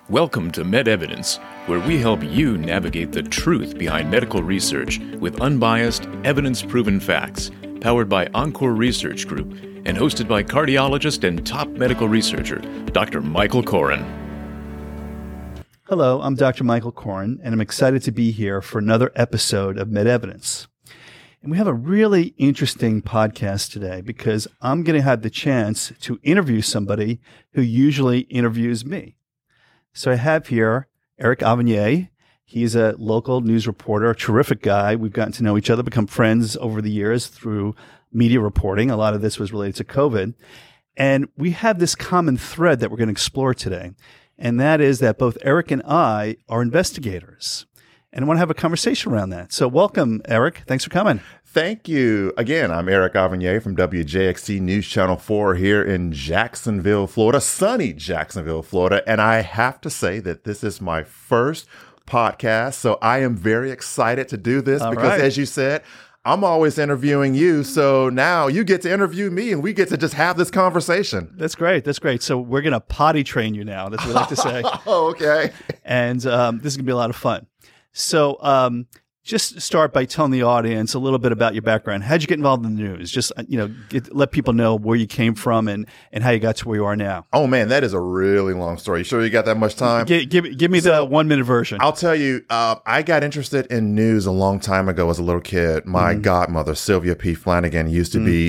Welcome to MedEvidence, where we help you navigate the truth behind medical research with unbiased, evidence-proven facts, powered by Encore Research Group, and hosted by cardiologist and top medical researcher, Dr. Michael Koren. Hello, I'm Dr. Michael Koren, and I'm excited to be here for another episode of MedEvidence. And we have a really interesting podcast today because I'm going to have the chance to interview somebody who usually interviews me. So I have here Eric Avanier. He's a local news reporter, a terrific guy. We've gotten to know each other, become friends over the years through media reporting. A lot of this was related to COVID. And we have this common thread that we're going to explore today. And that is that both Eric and I are investigators. And I want to have a conversation around that. So welcome, Eric. Thanks for coming. Thank you. Again, I'm Eric Avanier from WJXC News Channel 4 here in Jacksonville, Florida, sunny Jacksonville, Florida. And I have to say that this is my first podcast. So I am very excited to do this because, as you said, I'm always interviewing you. So now you get to interview me and we get to just have this conversation. That's great. That's great. So we're going to potty train you now. That's what we like to say. Oh, okay. And this is going to be a lot of fun. So just start by telling the audience a little bit about your background. How'd you get involved in the news? Just, let people know where you came from and how you got to where you are now. Oh, man, that is a really long story. You sure you got that much time? Give me the 1 minute version. I'll tell you, I got interested in news a long time ago as a little kid. My godmother, Sylvia P. Flanagan, used to be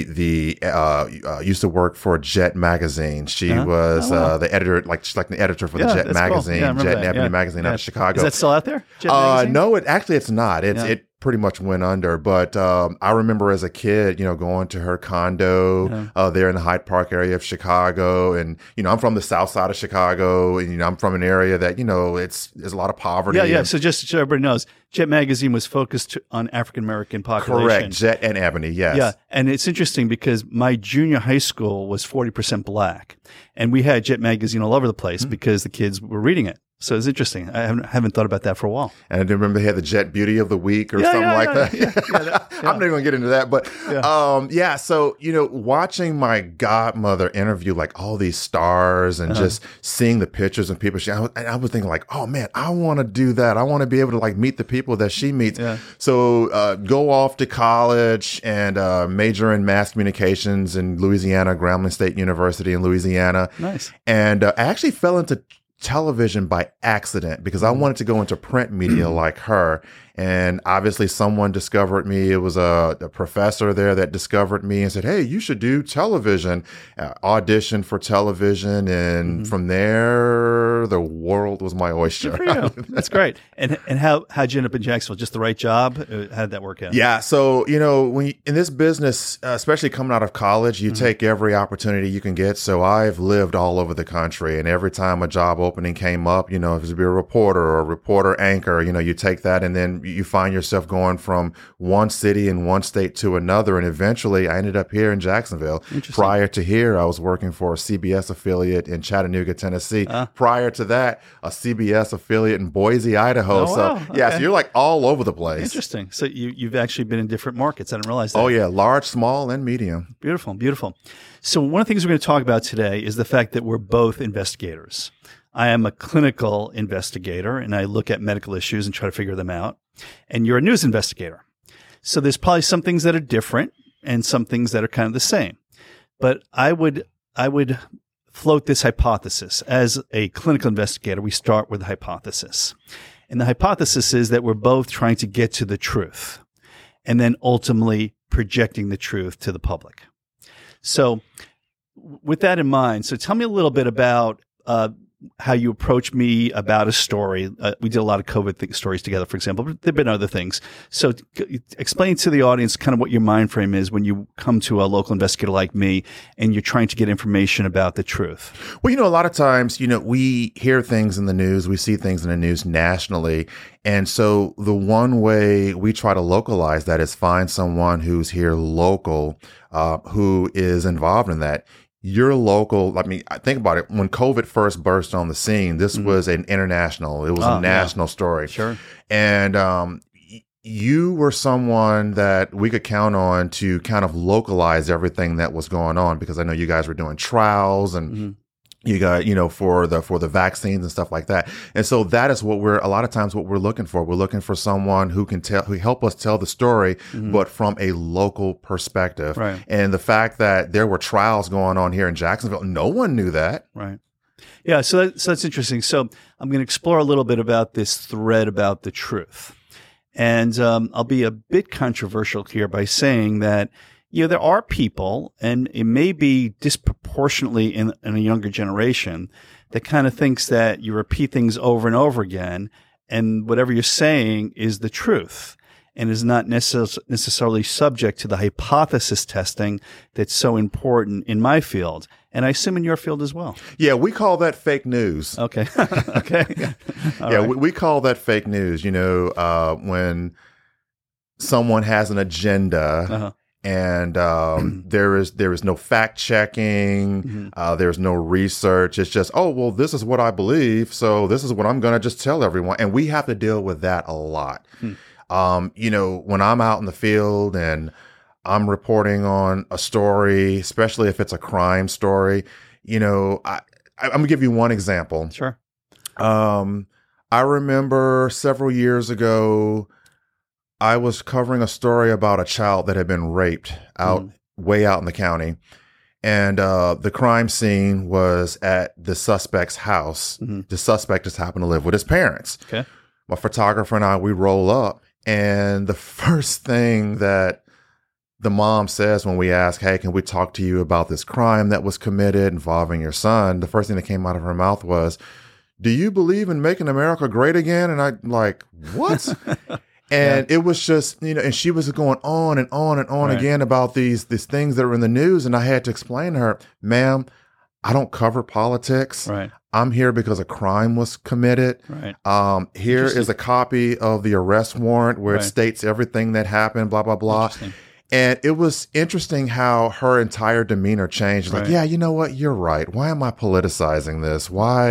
used to work for Jet Magazine. She was the editor, like the editor for the Jet Magazine, cool. Jet and Ebony Magazine out of Chicago. Is that still out there? Jet Magazine? No, it's not. It pretty much went under. But I remember as a kid, going to her condo there in the Hyde Park area of Chicago. And, I'm from the south side of Chicago. And, I'm from an area that, there's a lot of poverty. Yeah. So just so everybody knows, Jet Magazine was focused on African-American population. Correct. Jet and Ebony, yes. Yeah. And it's interesting because my junior high school was 40% black. And we had Jet Magazine all over the place because the kids were reading it. So it's interesting. I haven't thought about that for a while. And I do remember they had the Jet Beauty of the Week or something like that. I'm not even going to get into that. But so, watching my godmother interview like all these stars and just seeing the pictures and people, I was thinking like, oh man, I want to do that. I want to be able to like meet the people that she meets. Yeah. So go off to college and major in mass communications in Louisiana, Grambling State University in Louisiana. Nice. And I actually fell into television by accident because I wanted to go into print media like her. And obviously someone discovered me. It was a professor there that discovered me and said, hey, you should do television, auditioned for television. And from there, the world was my oyster. Good for you. That's great. And how'd you end up in Jacksonville? Just the right job? How'd that work out? Yeah. So, when you, in this business, especially coming out of college, you take every opportunity you can get. So I've lived all over the country, and every time a job opening came up, if it was to be a reporter or a reporter anchor, you take that and then you find yourself going from one city and one state to another. And eventually I ended up here in Jacksonville. Prior to here, I was working for a CBS affiliate in Chattanooga, Tennessee. Prior to that, a CBS affiliate in Boise, Idaho. Oh, wow. So you're like all over the place. Interesting. So you've actually been in different markets. I didn't realize that. Oh yeah. Large, small, and medium. Beautiful. Beautiful. So one of the things we're going to talk about today is the fact that we're both investigators. I am a clinical investigator and I look at medical issues and try to figure them out. And you're a news investigator. So there's probably some things that are different and some things that are kind of the same. But I would float this hypothesis. As a clinical investigator, we start with a hypothesis. And the hypothesis is that we're both trying to get to the truth and then ultimately projecting the truth to the public. So with that in mind, so tell me a little bit about how you approach me about a story. We did a lot of COVID stories together, for example, but there have been other things. So explain to the audience kind of what your mind frame is when you come to a local investigator like me and you're trying to get information about the truth. Well, a lot of times, we hear things in the news, we see things in the news nationally. And so the one way we try to localize that is find someone who's here local, who is involved in that. You're local. I mean, think about it. When COVID first burst on the scene, this was an international, it was a national story. Sure. And you were someone that we could count on to kind of localize everything that was going on, because I know you guys were doing trials and You got, for the vaccines and stuff like that. And so that is what a lot of times what we're looking for. We're looking for someone who help us tell the story, but from a local perspective. Right. And the fact that there were trials going on here in Jacksonville, no one knew that. Right. Yeah. So that's interesting. So I'm going to explore a little bit about this thread about the truth. And I'll be a bit controversial here by saying that, there are people, and it may be disproportionately in a younger generation, that kind of thinks that you repeat things over and over again, and whatever you're saying is the truth, and is not necessarily subject to the hypothesis testing that's so important in my field, and I assume in your field as well. Yeah, we call that fake news. Okay. Okay. Yeah, right. we call that fake news. When someone has an agenda. And there is no fact checking. There's no research. It's just, this is what I believe, so this is what I'm going to just tell everyone. And we have to deal with that a lot. When I'm out in the field and I'm reporting on a story, especially if it's a crime story, I'm going to give you one example. Sure. I remember several years ago, I was covering a story about a child that had been raped way out in the county. And the crime scene was at the suspect's house. The suspect just happened to live with his parents. Okay. My photographer and I, we roll up. And the first thing that the mom says when we ask, hey, can we talk to you about this crime that was committed involving your son? The first thing that came out of her mouth was, do you believe in making America great again? And I'm like, what? And it was just, and she was going on and on and on again about these things that were in the news. And I had to explain to her, ma'am, I don't cover politics. Right. I'm here because a crime was committed. Right. Here is a copy of the arrest warrant where it states everything that happened, blah, blah, blah. And it was interesting how her entire demeanor changed. Like, yeah, you know what? You're right. Why am I politicizing this? Why,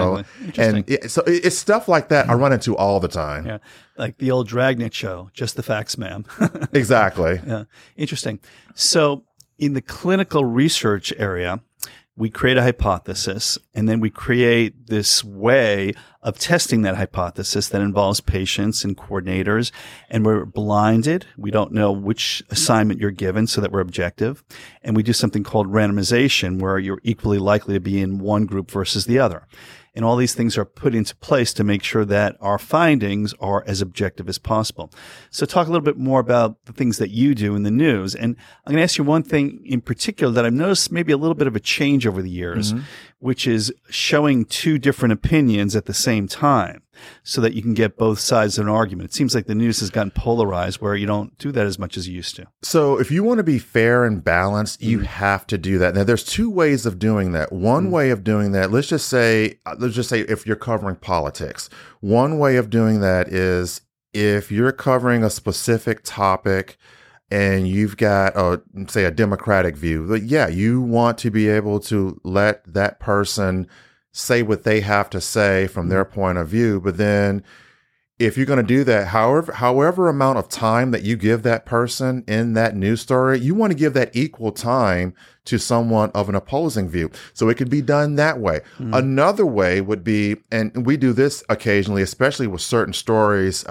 and so it's stuff like that I run into all the time. Yeah. Like the old Dragnet show, just the facts, ma'am. Exactly. Yeah. Interesting. So in the clinical research area, we create a hypothesis, and then we create this way of testing that hypothesis that involves patients and coordinators, and we're blinded. We don't know which assignment you're given so that we're objective. And we do something called randomization, where you're equally likely to be in one group versus the other. And all these things are put into place to make sure that our findings are as objective as possible. So talk a little bit more about the things that you do in the news. And I'm going to ask you one thing in particular that I've noticed maybe a little bit of a change over the years, which is showing two different opinions at the same time so that you can get both sides of an argument. It seems like the news has gotten polarized where you don't do that as much as you used to. So if you want to be fair and balanced, you have to do that. Now, there's two ways of doing that. One way of doing that, let's just say if you're covering politics, one way of doing that is if you're covering a specific topic and you've got, say, a Democratic view, but yeah, you want to be able to let that person say what they have to say from their point of view. But then if you're going to do that, however amount of time that you give that person in that news story, you want to give that equal time to someone of an opposing view. So it could be done that way. Another way would be, and we do this occasionally, especially with certain stories,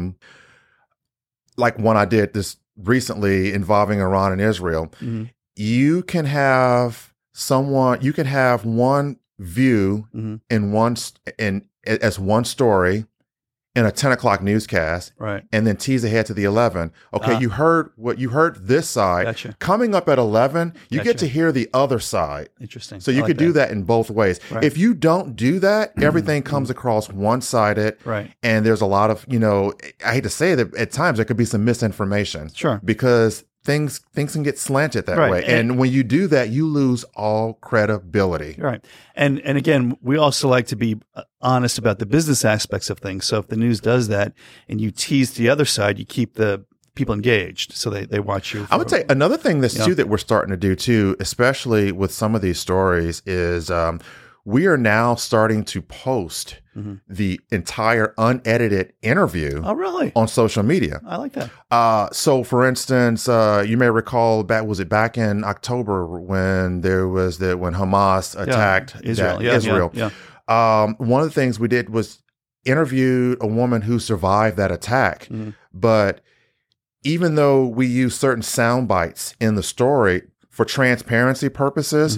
like one I did this recently involving Iran and Israel. You can have one view as one story in a 10 o'clock newscast, and then tease ahead to the 11. Okay, you heard this side. Gotcha. Coming up at 11, you get to hear the other side. Interesting. So you could do that in both ways. If you don't do that, everything comes across one-sided, and there's a lot of, I hate to say that at times there could be some misinformation. Sure. Because things can get slanted that way. And when you do that, you lose all credibility. Right. And again, we also like to be honest about the business aspects of things. So if the news does that and you tease the other side, you keep the people engaged so they watch you. I would say another thing too that we're starting to do too, especially with some of these stories, is we are now starting to post the entire unedited interview Oh, really? on social media. I like that. So, for instance, you may recall back in October when when Hamas attacked Israel. Israel. Yeah. One of the things we did was interviewed a woman who survived that attack. But even though we use certain sound bites in the story for transparency purposes,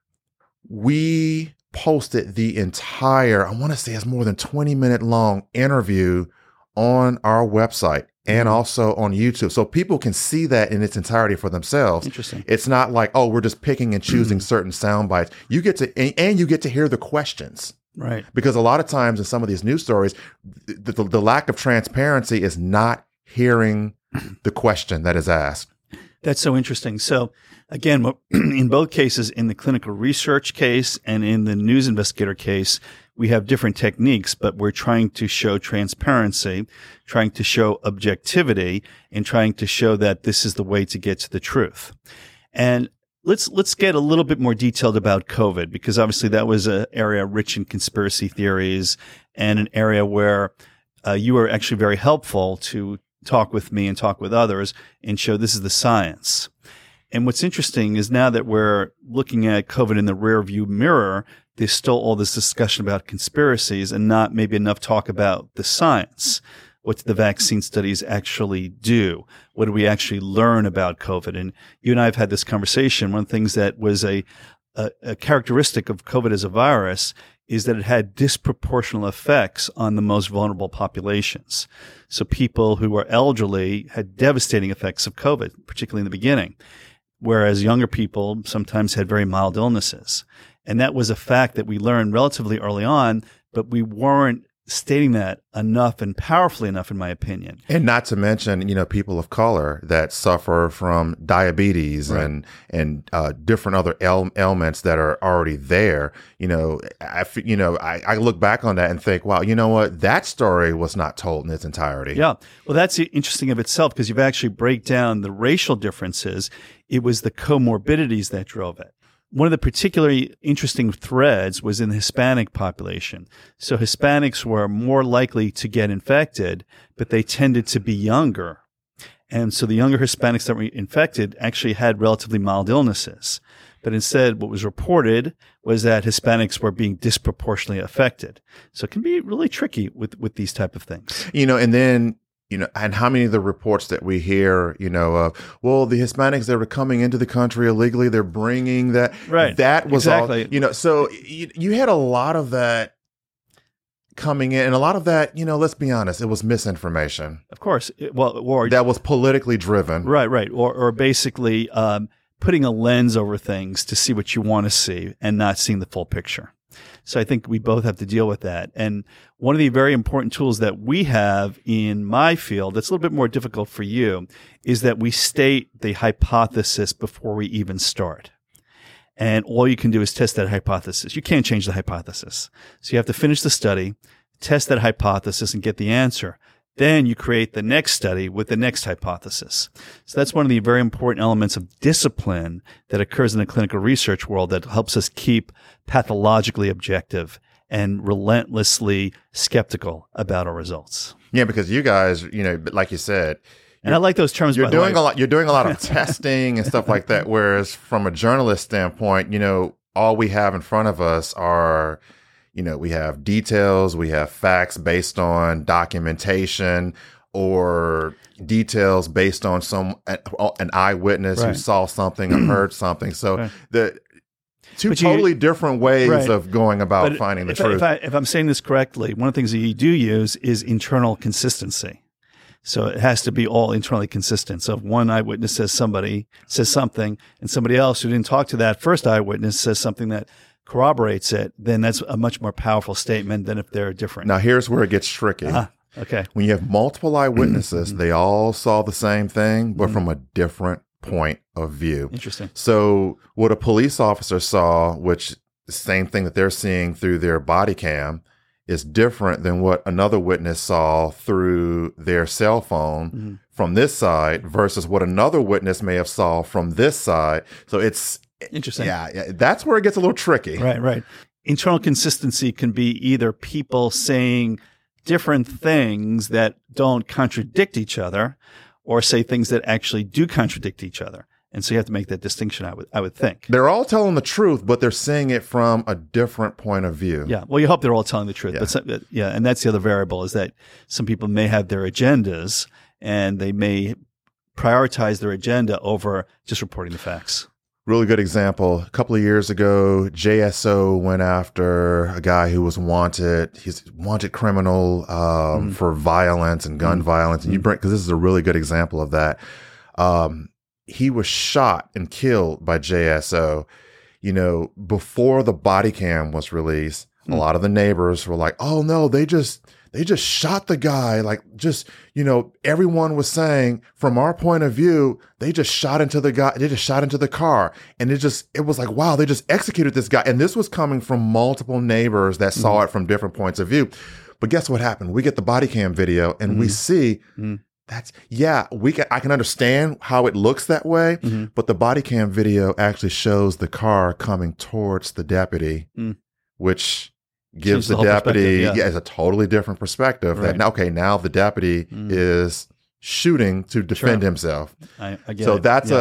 we posted the entire, I want to say it's more than 20-minute long interview on our website and also on YouTube. So people can see that in its entirety for themselves. Interesting. It's not like, oh, we're just picking and choosing certain sound bites. You get to, and you get to hear the questions. Right. Because a lot of times in some of these news stories, the lack of transparency is not hearing the question that is asked. That's so interesting. So again, in both cases, in the clinical research case and in the news investigator case, we have different techniques, but we're trying to show transparency, trying to show objectivity, and trying to show that this is the way to get to the truth. And let's get a little bit more detailed about COVID, because obviously that was an area rich in conspiracy theories and an area where you were actually very helpful to talk with me and talk with others and show this is the science. And what's interesting is now that we're looking at COVID in the rear view mirror, there's still all this discussion about conspiracies and not maybe enough talk about the science. What do the vaccine studies actually do? What do we actually learn about COVID? And you and I have had this conversation. One of the things that was a characteristic of COVID as a virus is that it had disproportional effects on the most vulnerable populations. So people who were elderly had devastating effects of COVID, particularly in the beginning, whereas younger people sometimes had very mild illnesses. And that was a fact that we learned relatively early on, but we weren't stating that enough and powerfully enough, in my opinion. And not to mention, people of color that suffer from diabetes and different other ailments that are already there. I look back on that and think, wow, you know what? That story was not told in its entirety. Yeah. Well, that's interesting of itself, because you've actually break down the racial differences. It was the comorbidities that drove it. One of the particularly interesting threads was in the Hispanic population. So Hispanics were more likely to get infected, but they tended to be younger. And so the younger Hispanics that were infected actually had relatively mild illnesses. But instead, what was reported was that Hispanics were being disproportionately affected. So it can be really tricky with these type of things. And then and how many of the reports that we hear, of, well, the Hispanics that were coming into the country illegally, they're bringing that. Right. That was exactly. all, so you had a lot of that coming in, and a lot of that, let's be honest, it was misinformation. Of course. Or that was politically driven. Right. Or basically putting a lens over things to see what you want to see and not seeing the full picture. So I think we both have to deal with that. And one of the very important tools that we have in my field that's a little bit more difficult for you is that we state the hypothesis before we even start. And all you can do is test that hypothesis. You can't change the hypothesis. So you have to finish the study, test that hypothesis, and get the answer. Then you create the next study with the next hypothesis. So that's one of the very important elements of discipline that occurs in the clinical research world that helps us keep pathologically objective and relentlessly skeptical about our results. Yeah, because you guys, like you said, and I like those terms. You're doing a lot. You're doing a lot of testing and stuff like that. Whereas from a journalist standpoint, all we have in front of us are, we have details, we have facts based on documentation, or details based on an eyewitness who saw something or heard something. So the two totally different ways of going about finding the truth. If I'm saying this correctly, one of the things that you do use is internal consistency. So it has to be all internally consistent. So if one eyewitness says something, and somebody else who didn't talk to that first eyewitness says something that corroborates it, then that's a much more powerful statement than if they're different. Now, here's where it gets tricky. Okay. When you have multiple eyewitnesses, they all saw the same thing, but from a different point of view. Interesting. So what a police officer saw, which the same thing that they're seeing through their body cam, is different than what another witness saw through their cell phone from this side versus what another witness may have saw from this side. So it's interesting. Yeah, that's where it gets a little tricky. Right. internal consistency can be either people saying different things that don't contradict each other, or say things that actually do contradict each other. And so you have to make that distinction, I would think. They're all telling the truth, but they're saying it from a different point of view. Yeah. Well, you hope they're all telling the truth. Yeah. And that's the other variable, is that some people may have their agendas and they may prioritize their agenda over just reporting the facts. Really good example. A couple of years ago, JSO went after a guy who was wanted. He's a wanted criminal for violence and gun violence. And because this is a really good example of that. He was shot and killed by JSO. You know, before the body cam was released, a lot of the neighbors were like, "Oh no, they just shot the guy." Like, just, you know, everyone was saying, from our point of view, they just shot into the guy. They just shot into the car. And it was like, wow, they just executed this guy. And this was coming from multiple neighbors that saw it from different points of view. But guess what happened? We get the body cam video and we see I can understand how it looks that way, but the body cam video actually shows the car coming towards the deputy, which gives the deputy is a totally different perspective. Right. That now the deputy is shooting to defend himself. I get so it. that's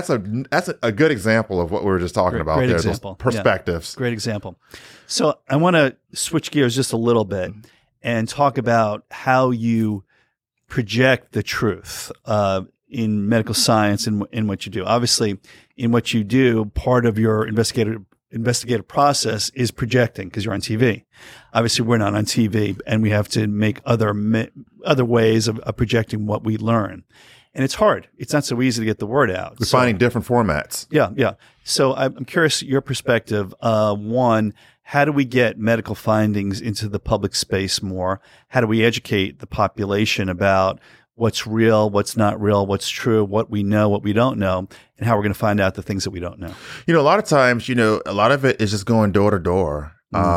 a good example of what we were just talking about. Great example. Those perspectives. Yeah. Great example. So I want to switch gears just a little bit and talk about how you project the truth in medical science and in what you do. Obviously, in what you do, part of your investigative process is projecting, because you're on TV. Obviously, we're not on TV, and we have to make other ways of projecting what we learn. And it's hard. It's not so easy to get the word out. We're finding different formats. Yeah. So I'm curious your perspective. One, how do we get medical findings into the public space more? How do we educate the population about what's real, what's not real, what's true, what we know, what we don't know, and how we're going to find out the things that we don't know? You know, a lot of times, a lot of it is just going door to door.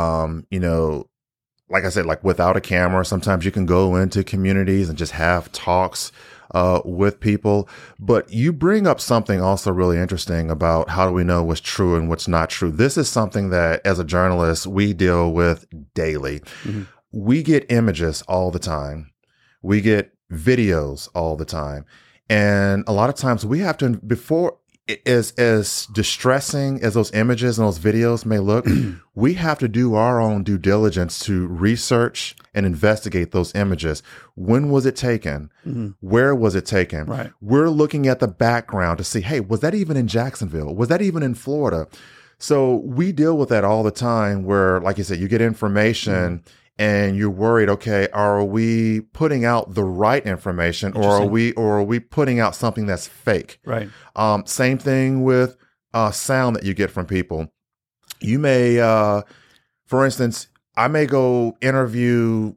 Like I said, like without a camera, sometimes you can go into communities and just have talks with people. But you bring up something also really interesting about how do we know what's true and what's not true. This is something that as a journalist, we deal with daily. We get images all the time. We get videos all the time. And a lot of times we have to, before, as distressing as those images and those videos may look, we have to do our own due diligence to research and investigate those images. When was it taken? Where was it taken? Right. We're looking at the background to see, hey, was that even in Jacksonville? Was that even in Florida? So we deal with that all the time where, like you said, you get information and you're worried, okay, are we putting out the right information, or are we putting out something that's fake? Right. Same thing with sound that you get from people. You may, for instance, I may go to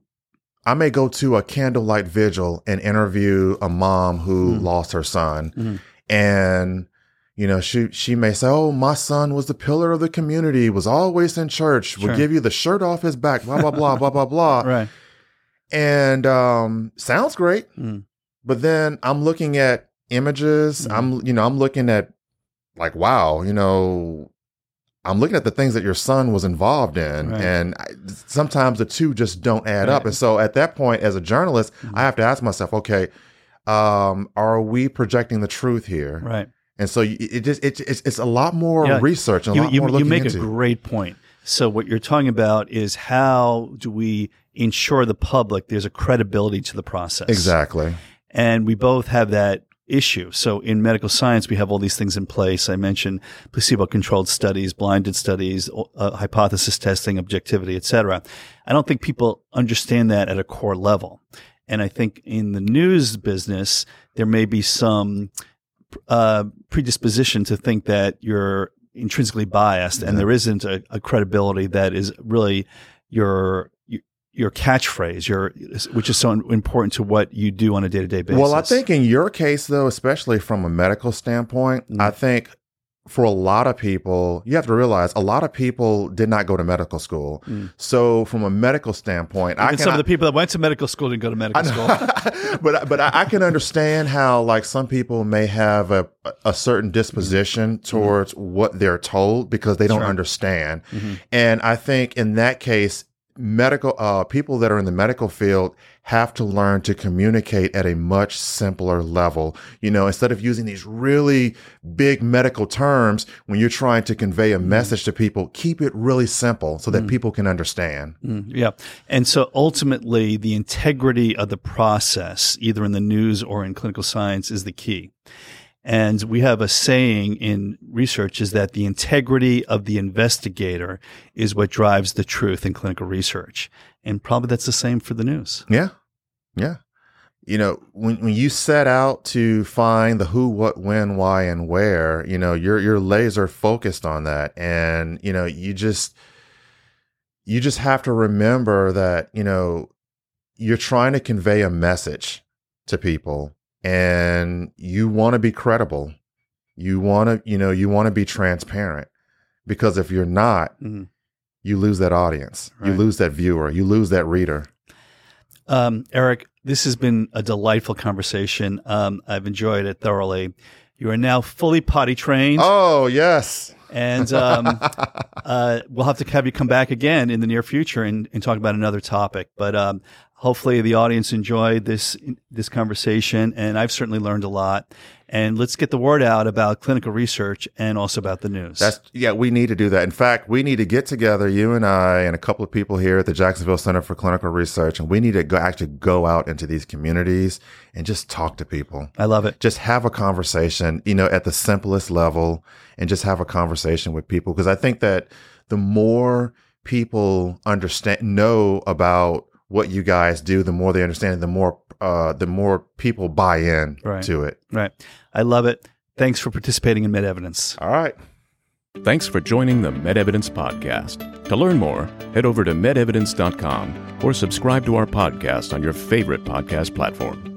a candlelight vigil and interview a mom who lost her son. And she may say, "Oh, my son was the pillar of the community, was always in church, would give you the shirt off his back, blah, blah, blah, blah, blah, blah." Right. And sounds great. But then I'm looking at images. I'm looking at like, wow, I'm looking at the things that your son was involved in. Right. And sometimes the two just don't add up. And so at that point, as a journalist, I have to ask myself, okay, are we projecting the truth here? Right. And so it's a lot more research and a lot more looking into. You make a great point. So what you're talking about is how do we ensure the public there's a credibility to the process? Exactly. And we both have that issue. So in medical science, we have all these things in place. I mentioned placebo-controlled studies, blinded studies, hypothesis testing, objectivity, et cetera. I don't think people understand that at a core level. And I think in the news business, there may be some predisposition to think that you're intrinsically biased, and there isn't a credibility that is really your catchphrase, which is so important to what you do on a day-to-day basis. Well, I think in your case, though, especially from a medical standpoint, I think for a lot of people, you have to realize a lot of people did not go to medical school. So from a medical standpoint, some of the people that went to medical school didn't go to medical school. but I can understand how like some people may have a certain disposition towards what they're told because they don't understand. And I think in that case, medical people that are in the medical field have to learn to communicate at a much simpler level. You know, instead of using these really big medical terms when you're trying to convey a message to people, keep it really simple so that people can understand. Yeah. And so ultimately the integrity of the process, either in the news or in clinical science, is the key. And we have a saying in research is that the integrity of the investigator is what drives the truth in clinical research. And probably that's the same for the news. Yeah. Yeah. You know, when you set out to find the who, what, when, why, and where, you know, you're laser focused on that. And, you know, you just have to remember that, you know, you're trying to convey a message to people. And you want to be credible. You want to be transparent, because if you're not, you lose that audience. Right. You lose that viewer. You lose that reader. Eric, this has been a delightful conversation. I've enjoyed it thoroughly. You are now fully potty trained. Oh, yes. And we'll have to have you come back again in the near future and talk about another topic. But hopefully the audience enjoyed this conversation, and I've certainly learned a lot. And let's get the word out about clinical research and also about the news. We need to do that. In fact, we need to get together, you and I and a couple of people here at the Jacksonville Center for Clinical Research, and we need to go out into these communities and just talk to people. I love it. Just have a conversation, you know, at the simplest level, and just have a conversation with people. Because I think that the more people know about what you guys do, the more they understand, the more people buy in to it. Right. I love it. Thanks for participating in MedEvidence. All right. Thanks for joining the MedEvidence podcast. To learn more, head over to medevidence.com or subscribe to our podcast on your favorite podcast platform.